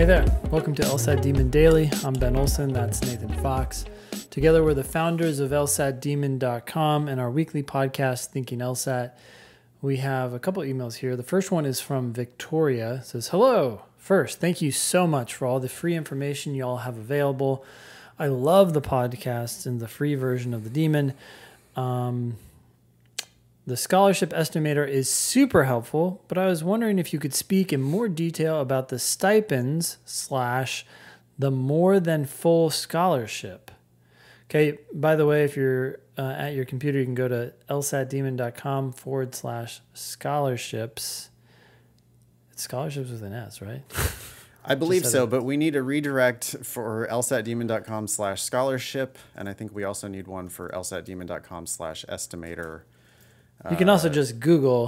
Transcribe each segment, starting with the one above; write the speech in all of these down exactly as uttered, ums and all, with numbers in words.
Hey there, welcome to LSAT Demon Daily. I'm Ben Olson, that's Nathan Fox. Together we're the founders of L S A T Demon dot com and our weekly podcast, Thinking LSAT. We have a couple emails here. The first one is from Victoria. It says, hello. First, thank you so much for all the free information you all have available. I love the podcast and the free version of the Demon. Um, the scholarship estimator is super helpful, but I was wondering if you could speak in more detail about the stipends slash the more than full scholarship. Okay, by the way, if you're uh, at your computer, you can go to lsatdemon.com forward slash scholarships. It's scholarships with an S, right? I believe so, it. but we need a redirect for lsatdemon.com slash scholarship, and I think we also need one for lsatdemon.com slash estimator. You can also just Google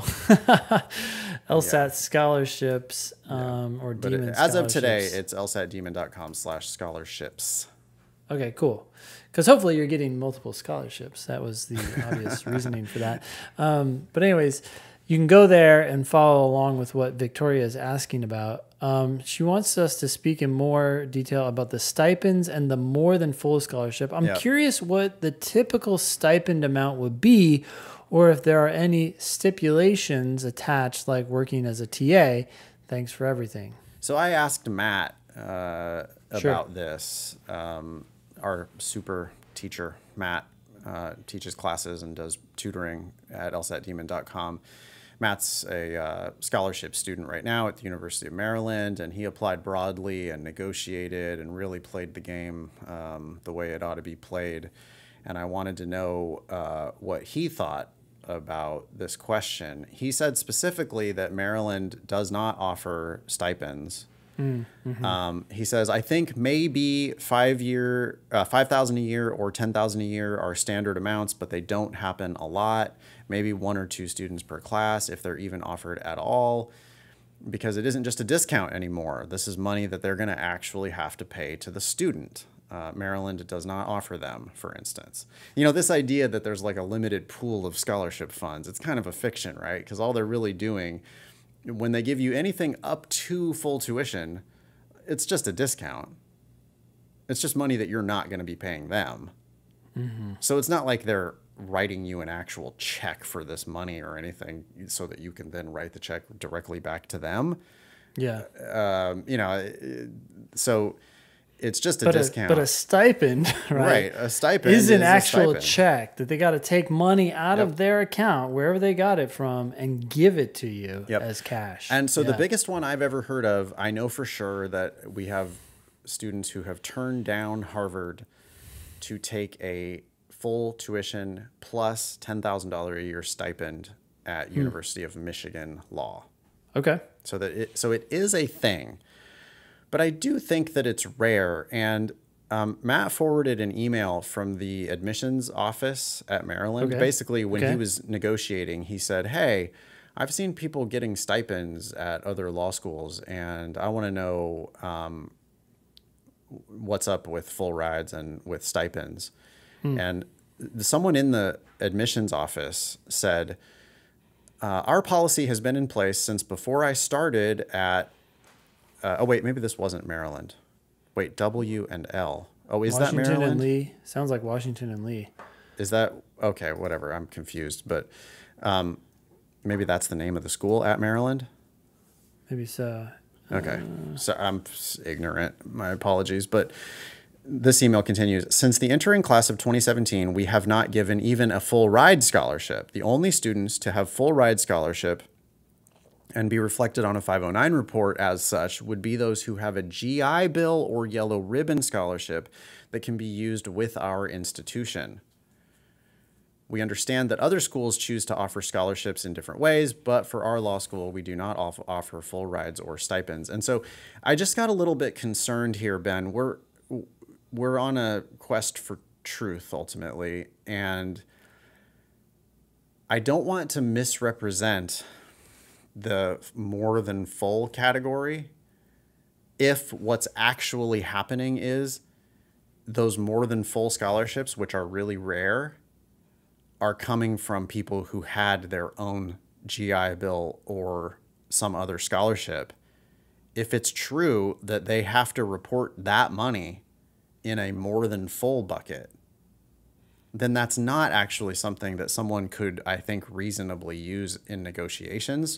LSAT yeah. scholarships um, yeah. or but Demon it, scholarships. As of today, it's lsatdemon.com slash scholarships. Okay, cool. Because hopefully you're getting multiple scholarships. That was the obvious reasoning for that. Um, but anyways, you can go there and follow along with what Victoria is asking about. Um, she wants us to speak in more detail about the stipends and the more than full scholarship. I'm yep. curious what the typical stipend amount would be, or if there are any stipulations attached, like working as a T A. Thanks for everything. So I asked Matt uh, Sure. about this. Um, our super teacher, Matt, uh, teaches classes and does tutoring at L S A T Demon dot com. Matt's a uh, scholarship student right now at the University of Maryland, and he applied broadly and negotiated and really played the game um, the way it ought to be played. And I wanted to know uh, what he thought about this question. He said specifically that Maryland does not offer stipends. Mm-hmm. Um, he says, I think maybe five year, uh, five thousand a year or ten thousand a year are standard amounts, but they don't happen a lot. Maybe one or two students per class, if they're even offered at all, because it isn't just a discount anymore. This is money that they're going to actually have to pay to the student. Uh, Maryland does not offer them, for instance. You know, this idea that there's like a limited pool of scholarship funds, it's kind of a fiction, right? Because all they're really doing, when they give you anything up to full tuition, it's just a discount. It's just money that you're not going to be paying them. Mm-hmm. So it's not like they're writing you an actual check for this money or anything so that you can then write the check directly back to them. Yeah. Um, you know, so it's just a but discount. A, but a stipend, right? Right. A stipend is an is a actual stipend. check that they got to take money out Yep. of their account, wherever they got it from, and give it to you Yep. as cash. And so yeah. the biggest one I've ever heard of, I know for sure that we have students who have turned down Harvard to take a full tuition plus ten thousand dollars a year stipend at hmm. University of Michigan Law. Okay. So that it, so it is a thing. But I do think that it's rare. And um, Matt forwarded an email from the admissions office at Maryland. Okay. Basically, when okay. he was negotiating, he said, hey, I've seen people getting stipends at other law schools, and I want to know um, what's up with full rides and with stipends. Hmm. And someone in the admissions office said, uh, our policy has been in place since before I started at Uh, oh, wait, maybe this wasn't Maryland. Wait, W and L. Oh, is Washington that Maryland? and Lee. Sounds like Washington and Lee. Is that, okay, whatever, I'm confused. But um, maybe that's the name of the school at Maryland? Maybe so. Okay, uh, so I'm ignorant. My apologies. But this email continues. Since the entering class of twenty seventeen, we have not given even a full ride scholarship. The only students to have full ride scholarship and be reflected on a five oh nine report as such would be those who have a G I Bill or Yellow Ribbon scholarship that can be used with our institution. We understand that other schools choose to offer scholarships in different ways, but for our law school, we do not off- offer full rides or stipends. And so I just got a little bit concerned here, Ben. We're, we're on a quest for truth, ultimately, and I don't want to misrepresent the more than full category if what's actually happening is those more than full scholarships, which are really rare, are coming from people who had their own G I Bill or some other scholarship if it's true that they have to report that money in a more than full bucket, then that's not actually something that someone could, I think, reasonably use in negotiations.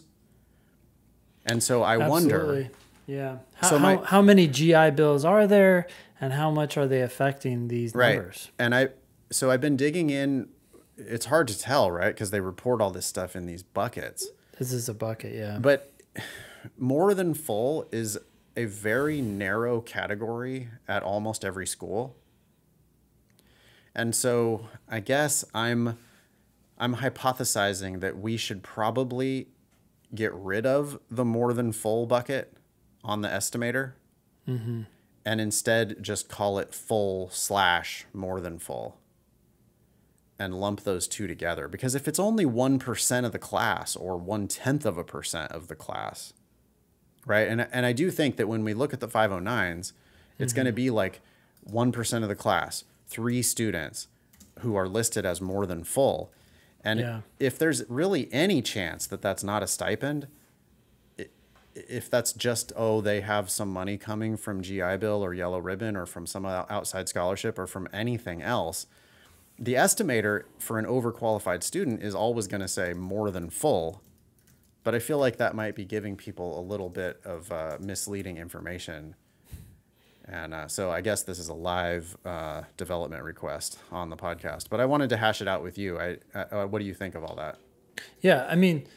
And so I Absolutely. wonder. Yeah. How, So my- how, how many G I Bills are there, and how much are they affecting these Right. numbers? And I, so I've been digging in. It's hard to tell, right? Because they report all this stuff in these buckets. This is a bucket, yeah. But more than full is a very narrow category at almost every school. And so I guess I'm I'm hypothesizing that we should probably get rid of the more than full bucket on the estimator, Mm-hmm. and instead just call it full slash more than full and lump those two together. Because if it's only one percent of the class or one tenth of a percent of the class, right? And, and I do think that when we look at the five oh nines, it's Mm-hmm. going to be like one percent of the class, three students who are listed as more than full. And Yeah. if there's really any chance that that's not a stipend, i- if that's just, oh, they have some money coming from G I Bill or Yellow Ribbon or from some o- outside scholarship or from anything else, the estimator for an overqualified student is always going to say more than full. But I feel like that might be giving people a little bit of uh, misleading information. And uh, so I guess this is a live uh, development request on the podcast. But I wanted to hash it out with you. I, uh, what do you think of all that? Yeah, I mean,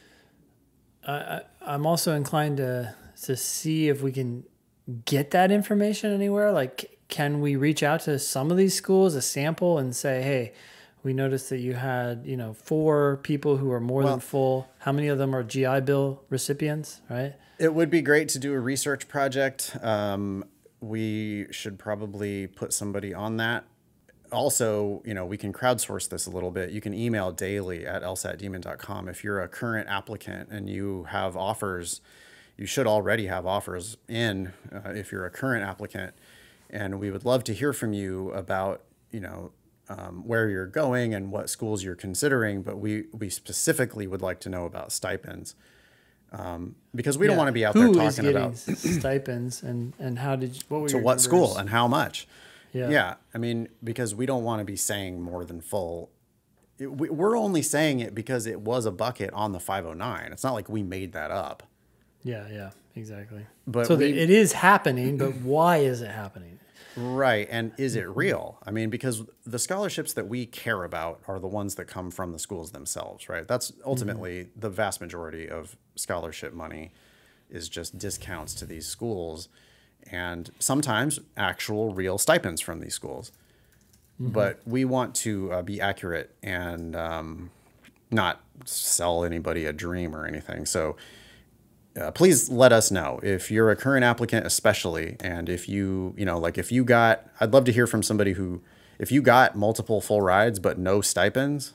I, I, I'm also inclined to to see if we can get that information anywhere. Like, can we reach out to some of these schools, a sample, and say, hey, we noticed that you had, you know, four people who are more Well- than full. How many of them are G I Bill recipients, right? It would be great to do a research project. Um, we should probably put somebody on that. Also, you know, we can crowdsource this a little bit. You can email daily at L S A T demon dot com. If you're a current applicant and you have offers, you should already have offers in uh, if you're a current applicant. And we would love to hear from you about, you know, um, where you're going and what schools you're considering. But we, we specifically would like to know about stipends. Um, because we don't Yeah. want to be out Who there is talking getting about stipends, and and how did you, what were to your what school numbers? and how much. Yeah. Yeah. I mean, because we don't want to be saying more than full. It, we, we're only saying it because it was a bucket on the five oh nine. It's not like we made that up. Yeah, yeah, exactly. But so we- the, it is happening, but why is it happening? Right. And is it real? I mean, because the scholarships that we care about are the ones that come from the schools themselves, right? That's ultimately Mm-hmm. the vast majority of scholarship money is just discounts to these schools and sometimes actual real stipends from these schools. Mm-hmm. But we want to uh, be accurate and um, not sell anybody a dream or anything. So Uh, please let us know if you're a current applicant, especially, and if you, you know, like if you got, I'd love to hear from somebody who, if you got multiple full rides but no stipends,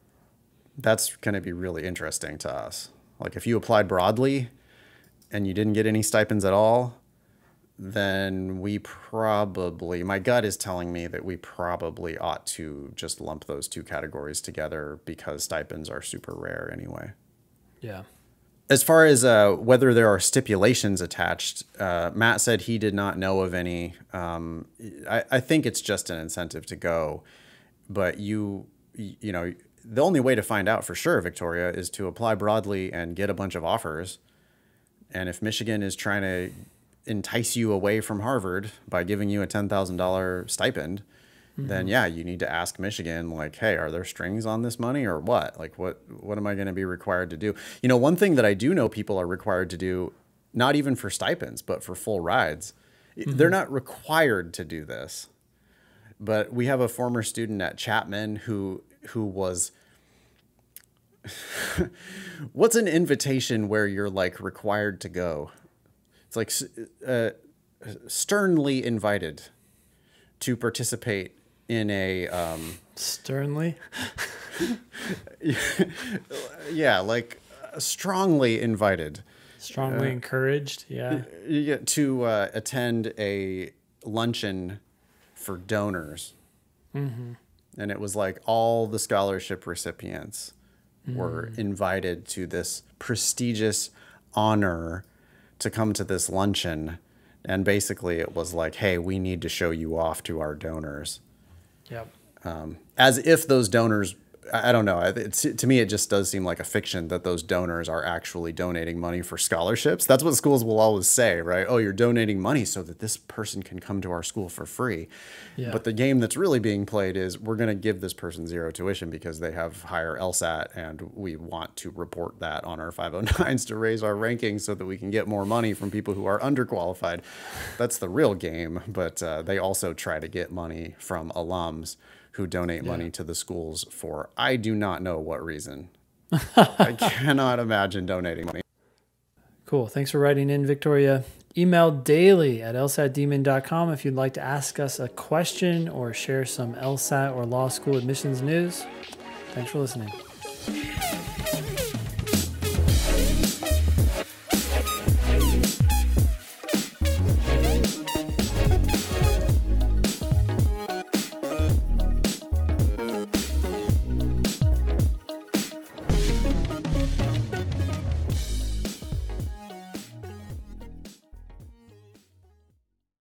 that's going to be really interesting to us. Like if you applied broadly and you didn't get any stipends at all, then we probably, my gut is telling me that we probably ought to just lump those two categories together because stipends are super rare anyway. Yeah. As far as uh, whether there are stipulations attached, uh, Matt said he did not know of any. Um, I, I think it's just an incentive to go, but you, you know, the only way to find out for sure, Victoria, is to apply broadly and get a bunch of offers. And if Michigan is trying to entice you away from Harvard by giving you a ten thousand dollars stipend, then yeah, you need to ask Michigan, like, hey, are there strings on this money or what? Like, what what am I going to be required to do? You know, one thing that I do know people are required to do, not even for stipends, but for full rides, they're not required to do this. But we have a former student at Chapman who who was, what's an invitation where you're like required to go? It's like uh, sternly invited to participate in a um, Sternly. yeah, like uh, strongly invited Strongly encouraged. Yeah. you get to uh, attend a luncheon for donors. Mm-hmm. And it was like all the scholarship recipients were invited to this prestigious honor to come to this luncheon. And basically it was like, hey, we need to show you off to our donors. Yep. Um, as if those donors, I don't know. It's, to me, it just does seem like a fiction that those donors are actually donating money for scholarships. That's what schools will always say, right? Oh, you're donating money so that this person can come to our school for free. Yeah. But the game that's really being played is we're going to give this person zero tuition because they have higher LSAT, and we want to report that on our five oh nines to raise our rankings so that we can get more money from people who are underqualified. That's the real game. But uh, they also try to get money from alums who donate yeah. money to the schools for I do not know what reason. I cannot imagine donating money. Cool. Thanks for writing in, Victoria. Email daily at L S A T demon dot com if you'd like to ask us a question or share some LSAT or law school admissions news. Thanks for listening.